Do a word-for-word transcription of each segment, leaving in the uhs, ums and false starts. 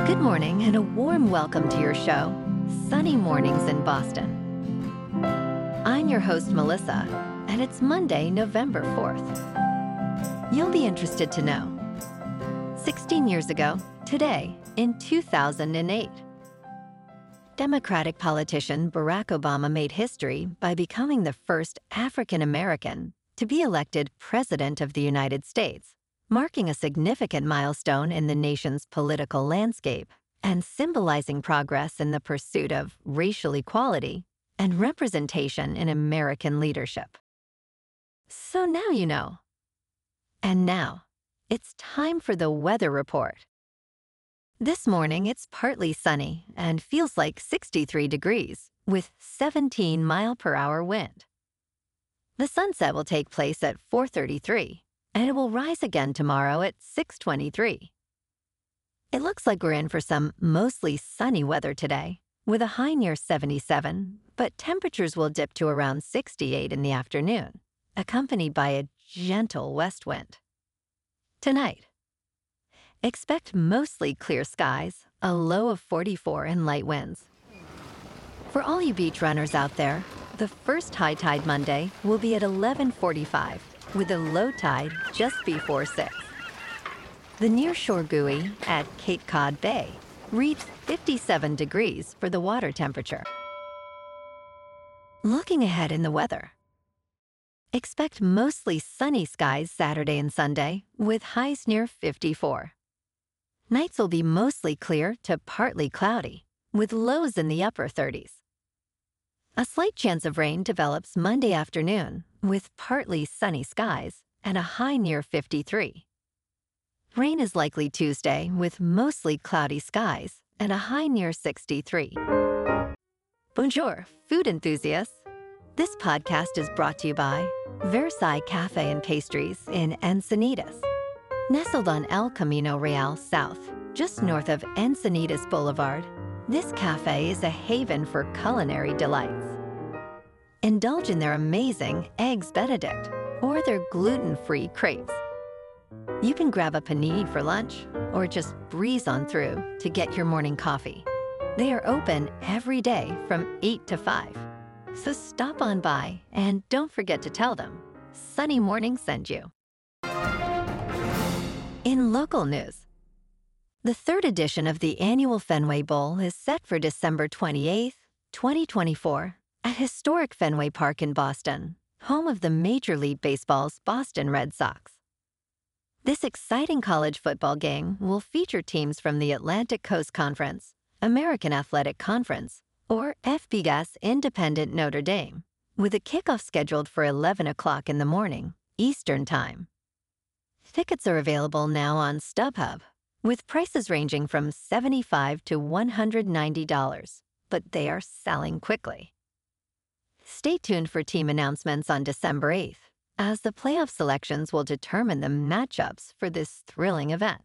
Good morning and a warm welcome to your show, Sunny Mornings in Boston. I'm your host, Melissa, and it's Monday, November fourth. You'll be interested to know, sixteen years ago, today, in two thousand eight, Democratic politician Barack Obama made history by becoming the first African American to be elected President of the United States, marking a significant milestone in the nation's political landscape and symbolizing progress in the pursuit of racial equality and representation in American leadership. So now you know. And now, it's time for the weather report. This morning, it's partly sunny and feels like sixty-three degrees with seventeen mile per hour wind. The sunset will take place at four thirty-three, and it will rise again tomorrow at six twenty-three. It looks like we're in for some mostly sunny weather today, with a high near seventy-seven, but temperatures will dip to around sixty-eight in the afternoon, accompanied by a gentle west wind. Tonight, expect mostly clear skies, a low of forty-four and light winds. For all you beach runners out there, the first high tide Monday will be at eleven forty-five, with a low tide just before six. The nearshore buoy at Cape Cod Bay reads fifty-seven degrees for the water temperature. Looking ahead in the weather, expect mostly sunny skies Saturday and Sunday, with highs near fifty-four. Nights will be mostly clear to partly cloudy, with lows in the upper thirties. A slight chance of rain develops Monday afternoon, with partly sunny skies and a high near fifty-three. Rain is likely Tuesday, with mostly cloudy skies and a high near sixty-three. Bonjour, food enthusiasts. This podcast is brought to you by Versailles Cafe and Pastries in Encinitas. Nestled on El Camino Real South, just north of Encinitas Boulevard, this cafe is a haven for culinary delights. Indulge in their amazing Eggs Benedict or their gluten-free crepes. You can grab a panini for lunch or just breeze on through to get your morning coffee. They are open every day from eight to five. So stop on by and don't forget to tell them Sunny Morning sent you. In local news, the third edition of the annual Fenway Bowl is set for December twenty-eighth, twenty twenty-four at historic Fenway Park in Boston, home of the Major League Baseball's Boston Red Sox. This exciting college football game will feature teams from the Atlantic Coast Conference, American Athletic Conference, or F B S Independent Notre Dame, with a kickoff scheduled for eleven o'clock in the morning, Eastern Time. Tickets are available now on StubHub, with prices ranging from seventy-five dollars to one hundred ninety dollars, but they are selling quickly. Stay tuned for team announcements on December eighth, as the playoff selections will determine the matchups for this thrilling event.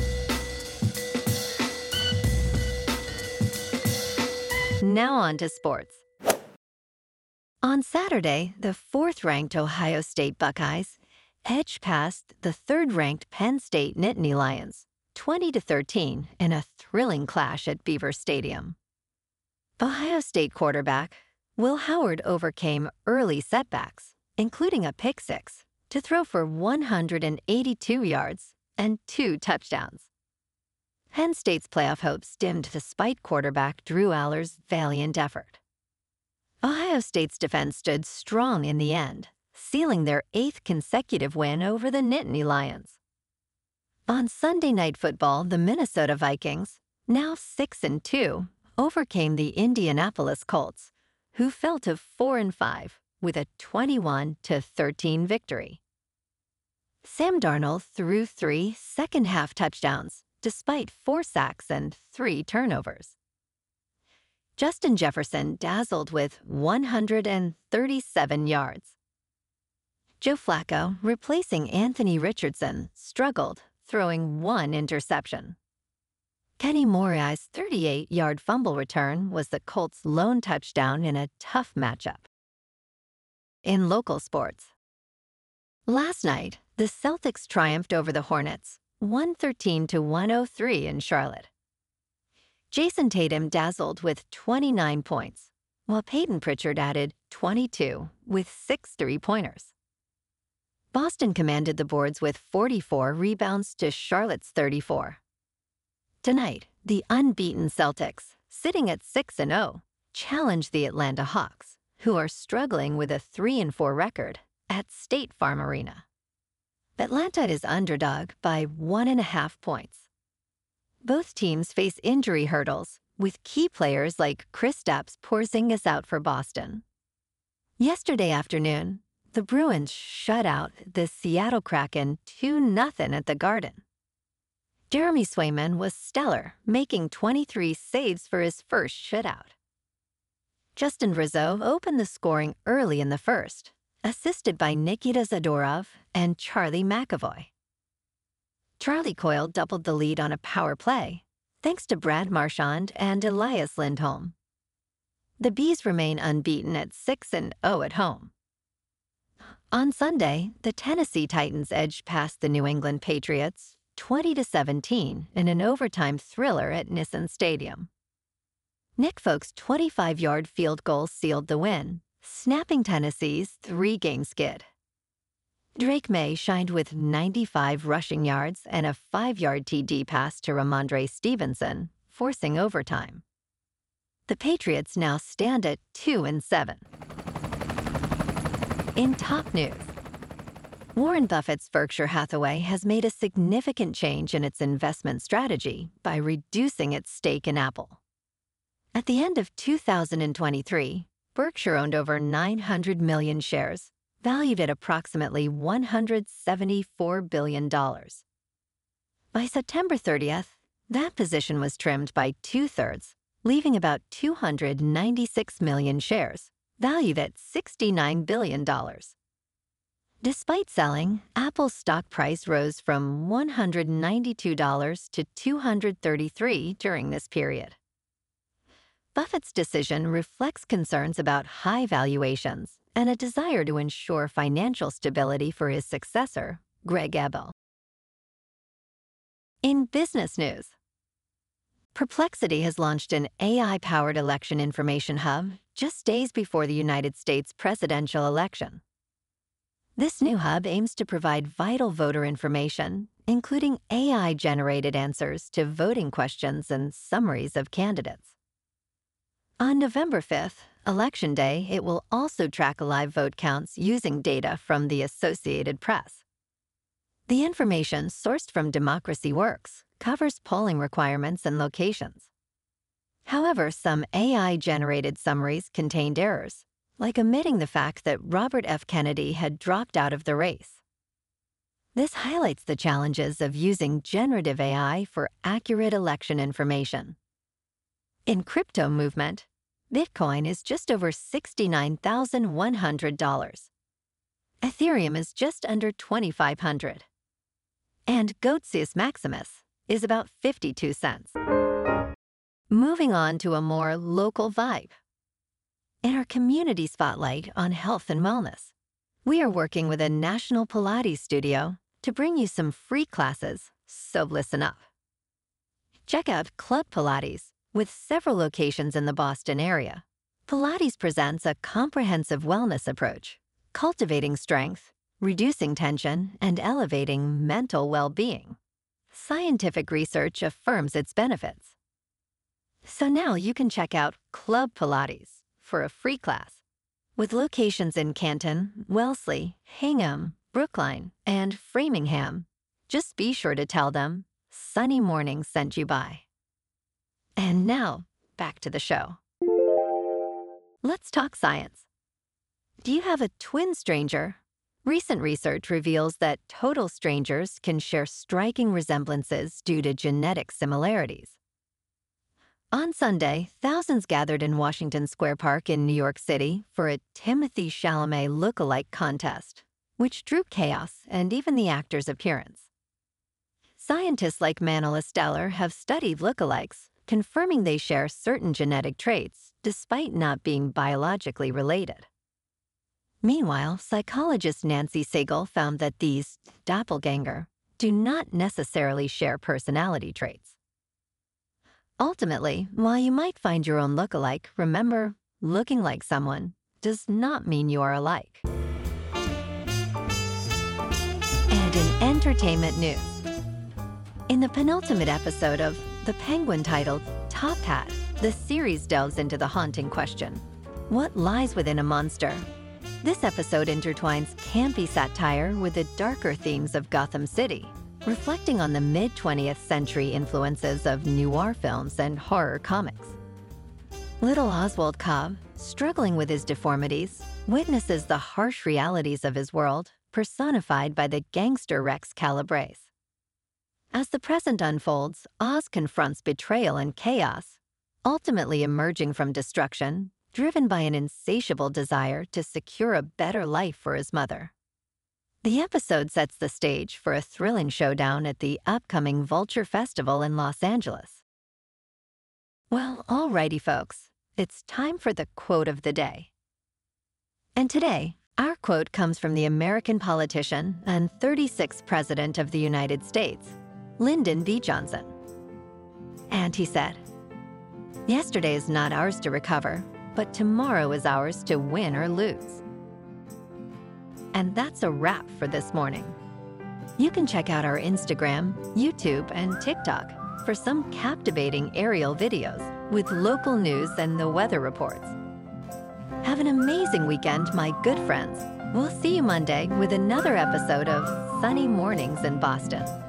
Now on to sports. On Saturday, the fourth-ranked Ohio State Buckeyes edged past the third-ranked Penn State Nittany Lions, twenty to thirteen, in a thrilling clash at Beaver Stadium. Ohio State quarterback Will Howard overcame early setbacks, including a pick six, to throw for one hundred eighty-two yards and two touchdowns. Penn State's playoff hopes dimmed despite quarterback Drew Aller's valiant effort. Ohio State's defense stood strong in the end, sealing their eighth consecutive win over the Nittany Lions. On Sunday Night Football, the Minnesota Vikings, now six and two, overcame the Indianapolis Colts, who fell to four and five with a twenty-one to thirteen victory. Sam Darnold threw three second-half touchdowns, despite four sacks and three turnovers. Justin Jefferson dazzled with one hundred thirty-seven yards. Joe Flacco, replacing Anthony Richardson, struggled, throwing one interception. Kenny Moriai's thirty-eight-yard fumble return was the Colts' lone touchdown in a tough matchup. In local sports, last night, the Celtics triumphed over the Hornets, one thirteen to one oh three in Charlotte. Jason Tatum dazzled with twenty-nine points, while Peyton Pritchard added twenty-two with six three-pointers. Boston commanded the boards with forty-four rebounds to Charlotte's thirty-four. Tonight, the unbeaten Celtics, sitting at six and oh, challenge the Atlanta Hawks, who are struggling with a three and four record, at State Farm Arena. Atlanta is underdog by one and a half points. Both teams face injury hurdles, with key players like Kristaps Porzingis out for Boston. Yesterday afternoon, the Bruins shut out the Seattle Kraken two nothing at the Garden. Jeremy Swayman was stellar, making twenty-three saves for his first shutout. Justin Rizzo opened the scoring early in the first, assisted by Nikita Zadorov and Charlie McAvoy. Charlie Coyle doubled the lead on a power play, thanks to Brad Marchand and Elias Lindholm. The Bees remain unbeaten at six and oh at home. On Sunday, the Tennessee Titans edged past the New England Patriots twenty to seventeen in an overtime thriller at Nissan Stadium. Nick Folk's twenty-five-yard field goal sealed the win, snapping Tennessee's three-game skid. Drake May shined with ninety-five rushing yards and a five-yard T D pass to Ramondre Stevenson, forcing overtime. The Patriots now stand at two and seven. In top news, Warren Buffett's Berkshire Hathaway has made a significant change in its investment strategy by reducing its stake in Apple. At the end of two thousand twenty-three, Berkshire owned over nine hundred million shares, valued at approximately one hundred seventy-four billion dollars. By September thirtieth, that position was trimmed by two-thirds, leaving about two hundred ninety-six million shares, valued at sixty-nine billion dollars. Despite selling, Apple's stock price rose from one hundred ninety-two dollars to two hundred thirty-three dollars during this period. Buffett's decision reflects concerns about high valuations and a desire to ensure financial stability for his successor, Greg Abel. In business news, Perplexity has launched an A I-powered election information hub just days before the United States presidential election. This new hub aims to provide vital voter information, including A I-generated answers to voting questions and summaries of candidates. On November fifth, Election Day, it will also track live vote counts using data from the Associated Press. The information, sourced from Democracy Works, covers polling requirements and locations. However, some A I-generated summaries contained errors, like omitting the fact that Robert F. Kennedy had dropped out of the race. This highlights the challenges of using generative A I for accurate election information. In crypto movement, Bitcoin is just over sixty-nine thousand one hundred dollars. Ethereum is just under twenty-five hundred dollars. And Goatsius Maximus is about fifty-two cents. Moving on to a more local vibe. In our community spotlight on health and wellness, we are working with a national Pilates studio to bring you some free classes, so listen up. Check out Club Pilates. With several locations in the Boston area, Pilates presents a comprehensive wellness approach, cultivating strength, reducing tension, and elevating mental well-being. Scientific research affirms its benefits. So now you can check out Club Pilates for a free class. With locations in Canton, Wellesley, Hingham, Brookline, and Framingham, just be sure to tell them Sunny Morning sent you by. And now, back to the show. Let's talk science. Do you have a twin stranger? Recent research reveals that total strangers can share striking resemblances due to genetic similarities. On Sunday, thousands gathered in Washington Square Park in New York City for a Timothée Chalamet look-alike contest, which drew chaos and even the actor's appearance. Scientists like Manila Stellar have studied lookalikes, confirming they share certain genetic traits despite not being biologically related. Meanwhile, psychologist Nancy Siegel found that these doppelganger do not necessarily share personality traits. Ultimately, while you might find your own look-alike, remember, looking like someone does not mean you are alike. And in entertainment news, in the penultimate episode of The Penguin titled Top Hat, the series delves into the haunting question, what lies within a monster? This episode intertwines campy satire with the darker themes of Gotham City, reflecting on the mid-twentieth century influences of noir films and horror comics. Little Oswald Cobb, struggling with his deformities, witnesses the harsh realities of his world, personified by the gangster Rex Calabrese. As the present unfolds, Oz confronts betrayal and chaos, ultimately emerging from destruction, driven by an insatiable desire to secure a better life for his mother. The episode sets the stage for a thrilling showdown at the upcoming Vulture Festival in Los Angeles. Well, alrighty folks, it's time for the quote of the day. And today, our quote comes from the American politician and thirty-sixth President of the United States, Lyndon B. Johnson. And he said, "Yesterday is not ours to recover, but tomorrow is ours to win or lose." And that's a wrap for this morning. You can check out our Instagram, YouTube, and TikTok for some captivating aerial videos with local news and the weather reports. Have an amazing weekend, my good friends. We'll see you Monday with another episode of Sunny Mornings in Boston.